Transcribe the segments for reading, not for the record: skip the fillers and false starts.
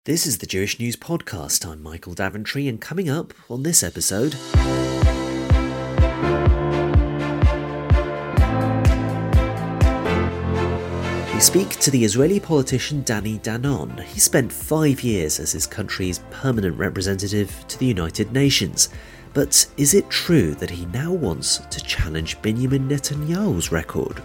This is the Jewish News Podcast. I'm Michael Daventry, and coming up on this episode, we speak to the Israeli politician Danny Danon. He spent 5 years as his country's permanent representative to the United Nations. But is it true that he now wants to challenge Benjamin Netanyahu's record?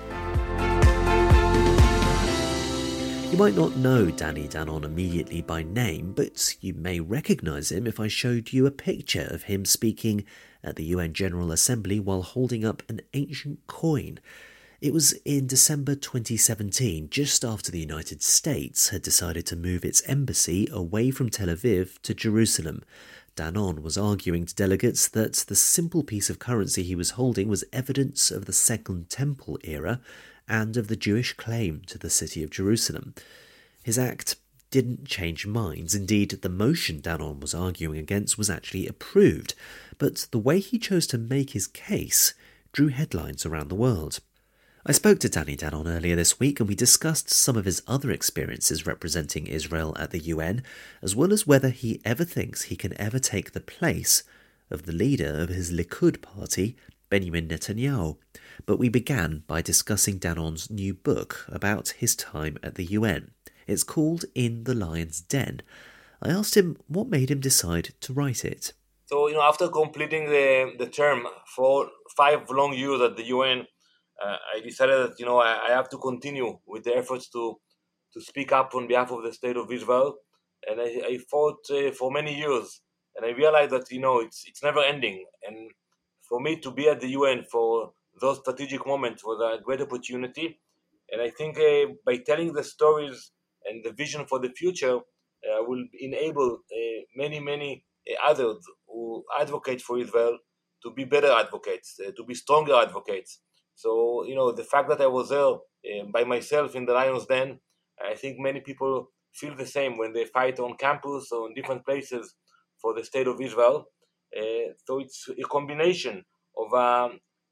You might not know Danny Danon immediately by name, but you may recognise him if I showed you a picture of him speaking at the UN General Assembly while holding up an ancient coin. It was in December 2017, just after the United States had decided to move its embassy away from Tel Aviv to Jerusalem. Danon was arguing to delegates that the simple piece of currency he was holding was evidence of the Second Temple era and of the Jewish claim to the city of Jerusalem. His act didn't change minds. Indeed, the motion Danon was arguing against was actually approved, but the way he chose to make his case drew headlines around the world. I spoke to Danny Danon earlier this week, and we discussed some of his other experiences representing Israel at the UN, as well as whether he ever thinks he can ever take the place of the leader of his Likud party, Benjamin Netanyahu. But we began by discussing Danon's new book about his time at the UN. It's called In the Lion's Den. I asked him what made him decide to write it. So, after completing the term for 5 long years at the UN, I decided that, I have to continue with the efforts to speak up on behalf of the state of Israel. And I fought for many years. And I realized that, it's never ending. And for me to be at the UN for those strategic moments was a great opportunity. And I think by telling the stories and the vision for the future will enable many others who advocate for Israel to be better advocates, to be stronger advocates. So, the fact that I was there by myself in the Lion's Den, I think many people feel the same when they fight on campus or in different places for the state of Israel. So it's a combination of a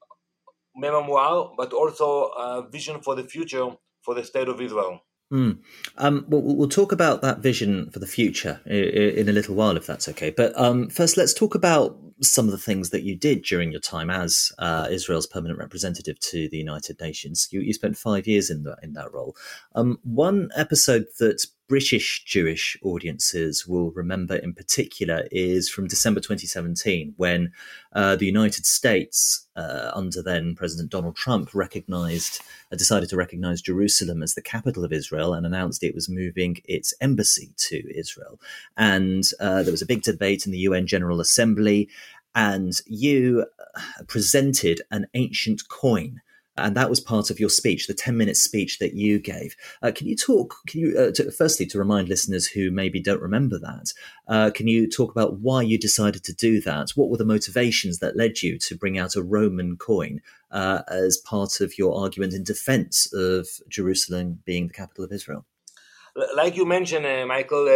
memoir, but also a vision for the future for the state of Israel. We'll talk about that vision for the future in a little while, if that's okay. But first, let's talk about some of the things that you did during your time as Israel's permanent representative to the United Nations. You spent 5 years in that role. One episode that British Jewish audiences will remember in particular is from December 2017, when the United States, under then President Donald Trump, decided to recognize Jerusalem as the capital of Israel and announced it was moving its embassy to Israel. And there was a big debate in the UN General Assembly, and you presented an ancient coin. And that was part of your speech, the 10-minute speech that you gave. Firstly, to remind listeners who maybe don't remember that, can you talk about why you decided to do that? What were the motivations that led you to bring out a Roman coin as part of your argument in defense of Jerusalem being the capital of Israel? Like you mentioned, Michael,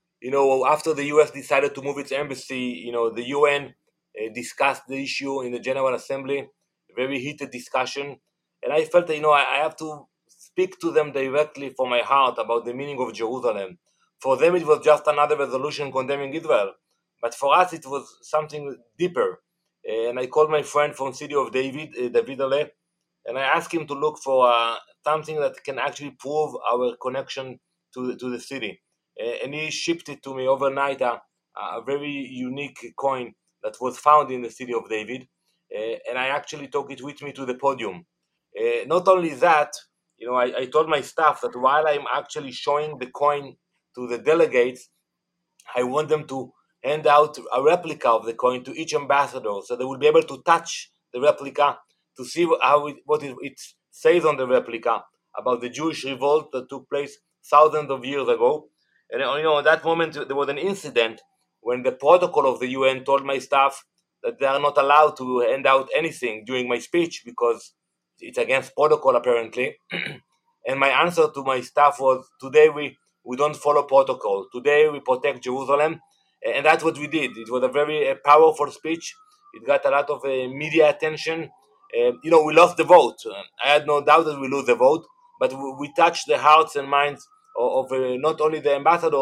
after the US decided to move its embassy, the UN discussed the issue in the General Assembly, very heated discussion. And I felt that, I have to speak to them directly from my heart about the meaning of Jerusalem. For them, it was just another resolution condemning Israel. But for us, it was something deeper. And I called my friend from City of David, David Ale, and I asked him to look for something that can actually prove our connection to the city. And he shipped it to me overnight, a very unique coin that was found in the City of David. And I actually took it with me to the podium. Not only that, I told my staff that while I'm actually showing the coin to the delegates, I want them to hand out a replica of the coin to each ambassador, so they will be able to touch the replica to see what it says on the replica about the Jewish revolt that took place thousands of years ago. And at that moment there was an incident when the protocol of the UN told my staff that they are not allowed to hand out anything during my speech because it's against protocol apparently. And my answer to my staff was, today we don't follow protocol. Today we protect Jerusalem. And that's what we did. It was a very powerful speech. It got a lot of media attention. We lost the vote. I had no doubt that we lose the vote, but we touched the hearts and minds of not only the ambassadors,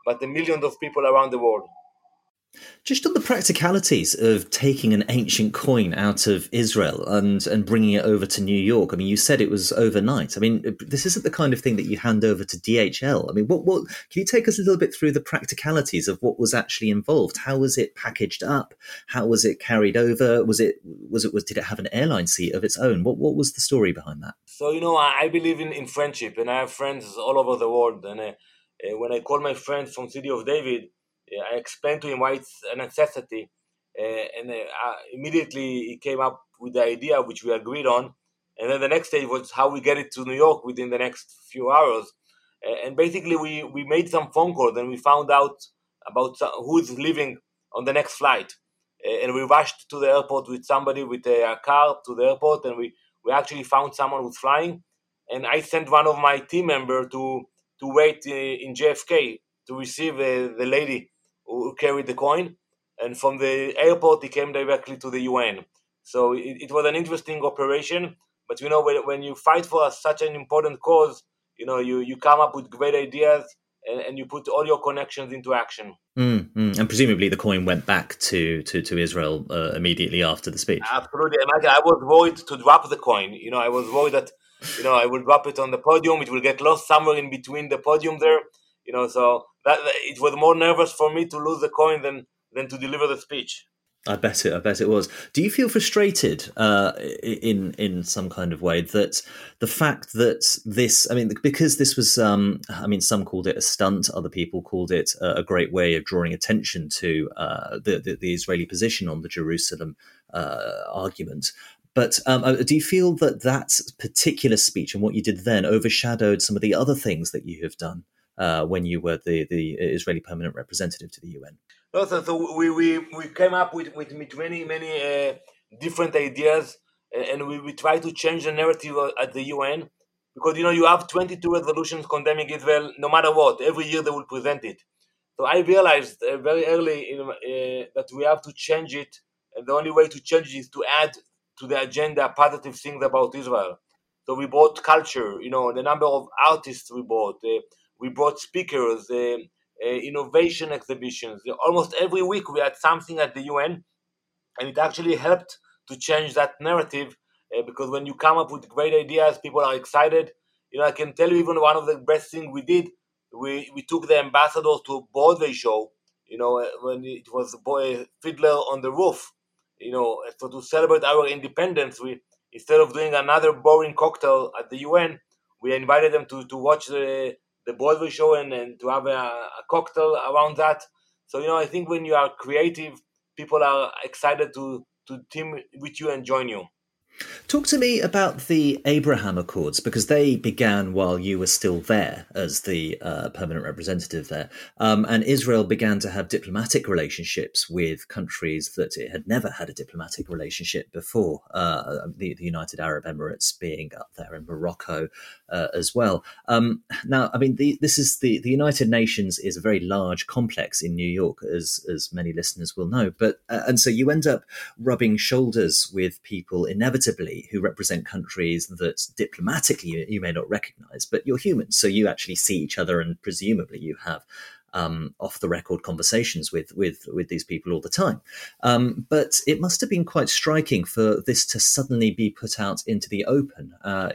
but the millions of people around the world. Just on the practicalities of taking an ancient coin out of Israel and bringing it over to New York. I mean, you said it was overnight. I mean, this isn't the kind of thing that you hand over to DHL. I mean, what can you take us a little bit through the practicalities of what was actually involved? How was it packaged up? How was it carried over? Did it have an airline seat of its own? What was the story behind that? So, I believe in friendship, and I have friends all over the world. And when I call my friends from City of David, I explained to him why it's a necessity. And immediately he came up with the idea, which we agreed on. And then the next stage was how we get it to New York within the next few hours. And basically, we made some phone calls and we found out about who's leaving on the next flight. And we rushed to the airport with somebody with a car to the airport, and we actually found someone who's flying. And I sent one of my team members to wait in JFK to receive the lady who carried the coin. And from the airport, he came directly to the UN. So it was an interesting operation. But when you fight for such an important cause, you come up with great ideas, and you put all your connections into action. And presumably the coin went back to Israel immediately after the speech. Absolutely. Imagine, I was worried to drop the coin. I was worried that I will drop it on the podium. It will get lost somewhere in between the podium there. So that it was more nervous for me to lose the coin than to deliver the speech. I bet it was. Do you feel frustrated in some kind of way that the fact that this, I mean, because this was, some called it a stunt, other people called it a great way of drawing attention to the Israeli position on the Jerusalem argument. But do you feel that particular speech and what you did then overshadowed some of the other things that you have done when you were the Israeli permanent representative to the UN? No, so we came up with many different ideas, and we try to change the narrative at the UN, because you have 22 resolutions condemning Israel no matter what. Every year they will present it. So I realized very early that we have to change it, and the only way to change it is to add to the agenda positive things about Israel. So we brought culture, the number of artists we brought speakers, innovation exhibitions. Almost every week we had something at the UN, and it actually helped to change that narrative, because when you come up with great ideas, people are excited. I can tell you, even one of the best things we did, we took the ambassadors to a Broadway show, when it was Fiddler on the Roof. So to celebrate our independence, we, instead of doing another boring cocktail at the UN, we invited them to watch the Broadway show and to have a cocktail around that. So, I think when you are creative, people are excited to team with you and join you. Talk to me about the Abraham Accords, because they began while you were still there as the permanent representative there. And Israel began to have diplomatic relationships with countries that it had never had a diplomatic relationship before, the United Arab Emirates being up there, and Morocco as well. Now, I mean, this is the United Nations is a very large complex in New York, as many listeners will know. But and so you end up rubbing shoulders with people inevitably who represent countries that diplomatically you may not recognize, but you're human, so you actually see each other, and presumably you have off the record conversations with these people all the time. But it must have been quite striking for this to suddenly be put out into the open,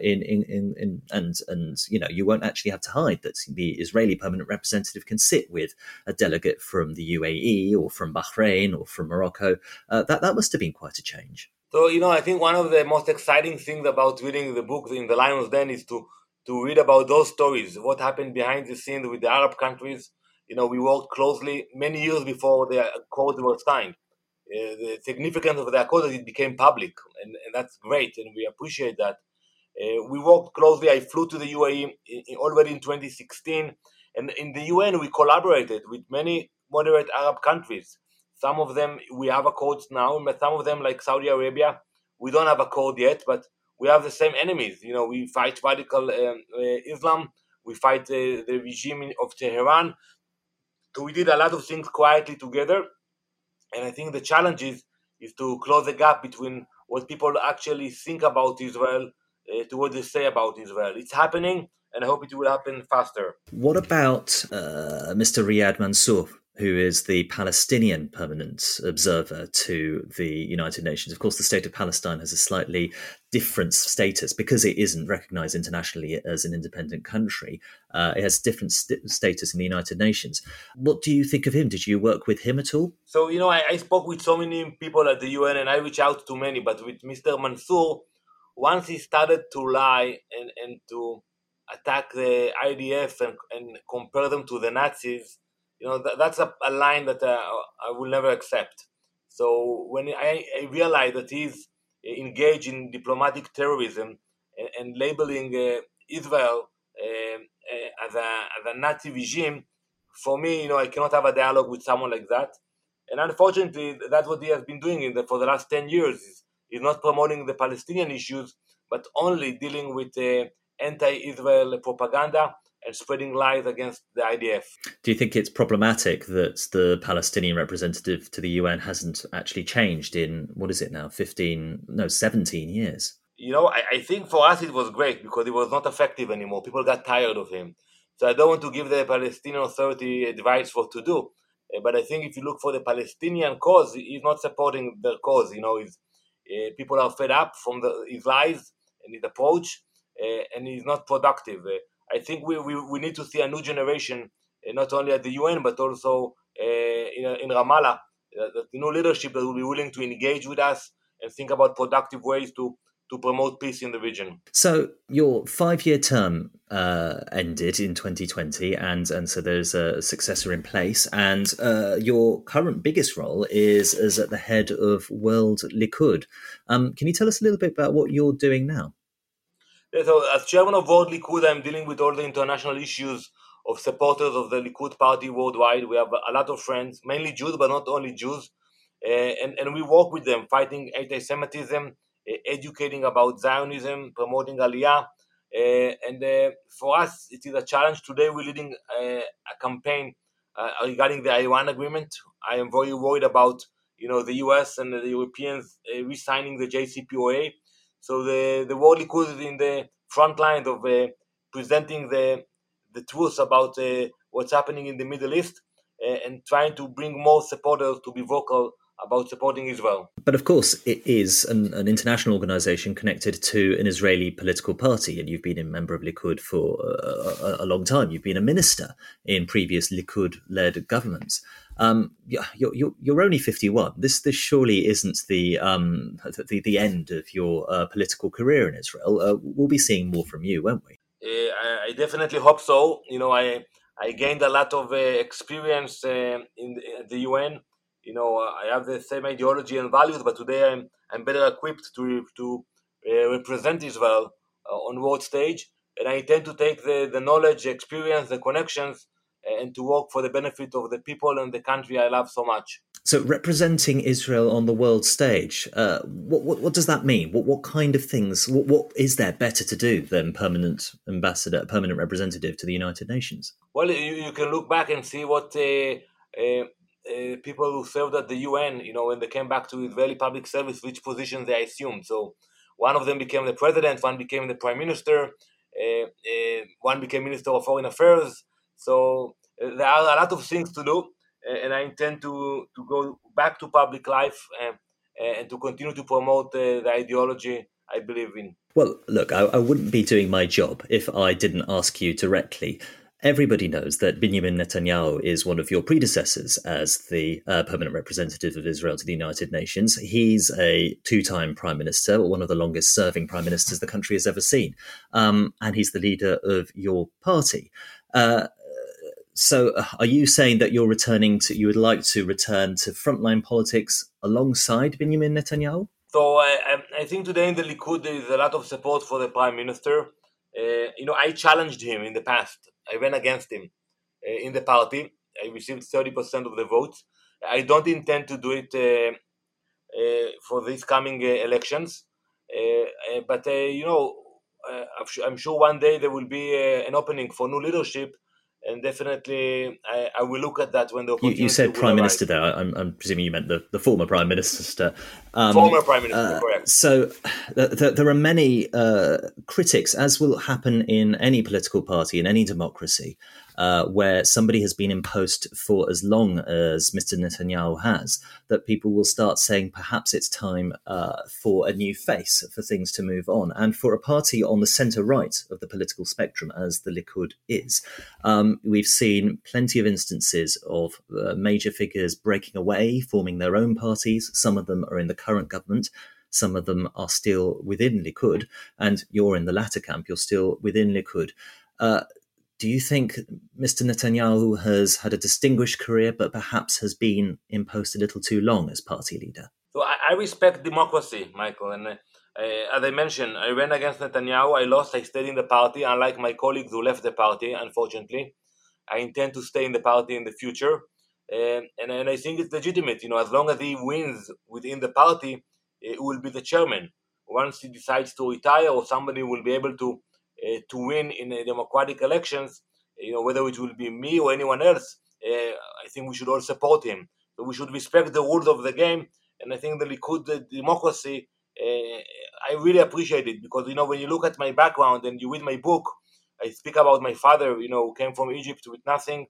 and you won't actually have to hide that the Israeli permanent representative can sit with a delegate from the UAE or from Bahrain or from Morocco. That must have been quite a change. So, I think one of the most exciting things about reading the book In the Lion's Den is to read about those stories, what happened behind the scenes with the Arab countries. We worked closely many years before the accord was signed. The significance of the accord is it became public, and that's great, and we appreciate that. We worked closely. I flew to the UAE already in 2016, and in the UN we collaborated with many moderate Arab countries. Some of them we have accords now, but some of them, like Saudi Arabia, we don't have accord yet, but we have the same enemies. We fight radical Islam, we fight the regime of Tehran. So we did a lot of things quietly together, and I think the challenge is to close the gap between what people actually think about Israel to what they say about Israel. It's happening, and I hope it will happen faster. What about Mr. Riyad Mansour, who is the Palestinian permanent observer to the United Nations? Of course, the state of Palestine has a slightly different status because it isn't recognized internationally as an independent country. It has different status in the United Nations. What do you think of him? Did you work with him at all? So, I spoke with so many people at the UN and I reached out to many, but with Mr. Mansour, once he started to lie and to attack the IDF and compare them to the Nazis, that's a line that I will never accept. So when I realized that he's engaged in diplomatic terrorism and labeling Israel as a Nazi regime, for me, I cannot have a dialogue with someone like that. And unfortunately, that's what he has been doing for the last 10 years. He's not promoting the Palestinian issues, but only dealing with anti-Israel propaganda and spreading lies against the IDF. Do you think it's problematic that the Palestinian representative to the UN hasn't actually changed in, what is it now, 17 years? I think for us it was great because it was not effective anymore. People got tired of him. So I don't want to give the Palestinian Authority advice what to do. But I think if you look for the Palestinian cause, he's not supporting their cause. People are fed up from his lies and his approach, and he's not productive. I think we need to see a new generation, not only at the UN, but also in Ramallah, the new leadership that will be willing to engage with us and think about productive ways to promote peace in the region. So your 5-year term ended in 2020, and so there's a successor in place, and your current biggest role is as at the head of World Likud. Can you tell us a little bit about what you're doing now? Yeah, so as chairman of World Likud, I'm dealing with all the international issues of supporters of the Likud party worldwide. We have a lot of friends, mainly Jews, but not only Jews, and we work with them, fighting anti-Semitism, educating about Zionism, promoting Aliyah. And for us, it is a challenge. Today, we're leading a campaign regarding the Iran agreement. I am very worried about the US and the Europeans re-signing the JCPOA. So the World Likud is in the front line of presenting the truth about what's happening in the Middle East and trying to bring more supporters to be vocal about supporting Israel. But of course, it is an international organization connected to an Israeli political party, and you've been a member of Likud for a long time. You've been a minister in previous Likud-led governments. You're only 51. This surely isn't the end of your political career in Israel. We'll be seeing more from you, won't we? I definitely hope so. I gained a lot of experience in the UN. I have the same ideology and values, but today I'm better equipped to represent Israel on world stage, and I intend to take the knowledge, the experience, the connections, and to work for the benefit of the people and the country I love so much. So, representing Israel on the world stage, what does that mean? What kind of things? What is there better to do than permanent ambassador, permanent representative to the United Nations? Well, you can look back and see what people who served at the UN, when they came back to Israeli public service, which positions they assumed. So one of them became the president, one became the prime minister, one became minister of foreign affairs. So there are a lot of things to do, and I intend to go back to public life and to continue to promote the ideology I believe in. Well, look, I wouldn't be doing my job if I didn't ask you directly. Everybody knows that Benjamin Netanyahu is one of your predecessors as the permanent representative of Israel to the United Nations. He's a 2-time prime minister, one of the longest serving prime ministers the country has ever seen. And he's the leader of your party. So are you saying that you would like to return to frontline politics alongside Benjamin Netanyahu? So I think today in the Likud there is a lot of support for the prime minister. I challenged him in the past. I ran against him in the party. I received 30% of the votes. I don't intend to do it for these coming elections. But I'm sure one day there will be an opening for new leadership, And definitely, I will look at that when the opportunity You said Prime arrive. Minister there. I'm presuming you meant the former Prime Minister. Former Prime Minister, correct. So there are many critics, as will happen in any political party, in any democracy, where somebody has been in post for as long as Mr. Netanyahu has, that people will start saying perhaps it's time for a new face, for things to move on. And for a party on the centre-right of the political spectrum, as the Likud is, we've seen plenty of instances of major figures breaking away, forming their own parties. Some of them are in the current government. Some of them are still within Likud, and you're in the latter camp. You're still within Likud. Do you think Mr. Netanyahu has had a distinguished career, but perhaps has been in post a little too long as party leader? So I respect democracy, Michael. And as I mentioned, I ran against Netanyahu. I lost. I stayed in the party, unlike my colleagues who left the party, unfortunately. I intend to stay in the party in the future. And I think it's legitimate. As long as he wins within the party, he will be the chairman. Once he decides to retire, or somebody will be able to win in democratic elections, whether it will be me or anyone else, I think we should all support him. So we should respect the rules of the game. And I think the Likud democracy, I really appreciate it, because, when you look at my background and you read my book, I speak about my father, who came from Egypt with nothing.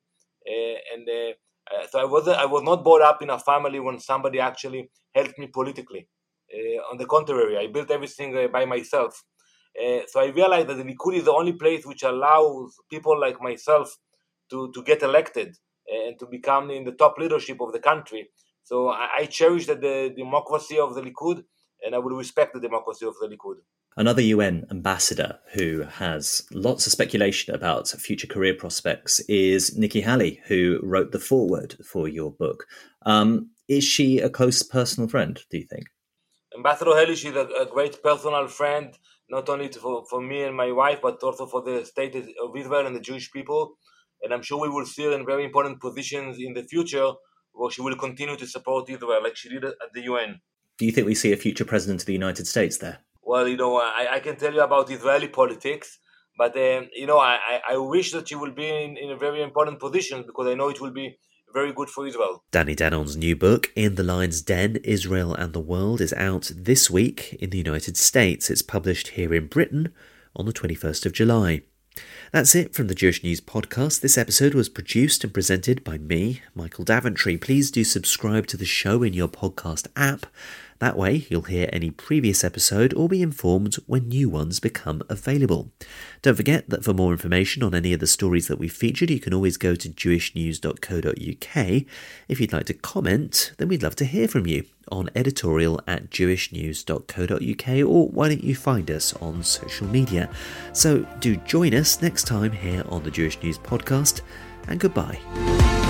So I was not brought up in a family when somebody actually helped me politically. On the contrary, I built everything by myself. So I realized that the Likud is the only place which allows people like myself to get elected and to become in the top leadership of the country. So I cherish the democracy of the Likud, and I will respect the democracy of the Likud. Another UN ambassador who has lots of speculation about future career prospects is Nikki Haley, who wrote the foreword for your book. Is she a close personal friend, do you think? Ambassador Haley, she's a great personal friend, not only for me and my wife, but also for the state of Israel and the Jewish people. And I'm sure we will see her in very important positions in the future, where she will continue to support Israel like she did at the UN. Do you think we see a future president of the United States there? Well, I can tell you about Israeli politics, but, I wish that she will be in a very important position, because I know it will be very good for Israel. Danny Danon's new book, In the Lion's Den, Israel and the World, is out this week in the United States. It's published here in Britain on the 21st of July. That's it from the Jewish News Podcast. This episode was produced and presented by me, Michael Daventry. Please do subscribe to the show in your podcast app. That way, you'll hear any previous episode or be informed when new ones become available. Don't forget that for more information on any of the stories that we featured, you can always go to jewishnews.co.uk. If you'd like to comment, then we'd love to hear from you on editorial@jewishnews.co.uk, or why don't you find us on social media. So do join us next time here on the Jewish News Podcast, and goodbye.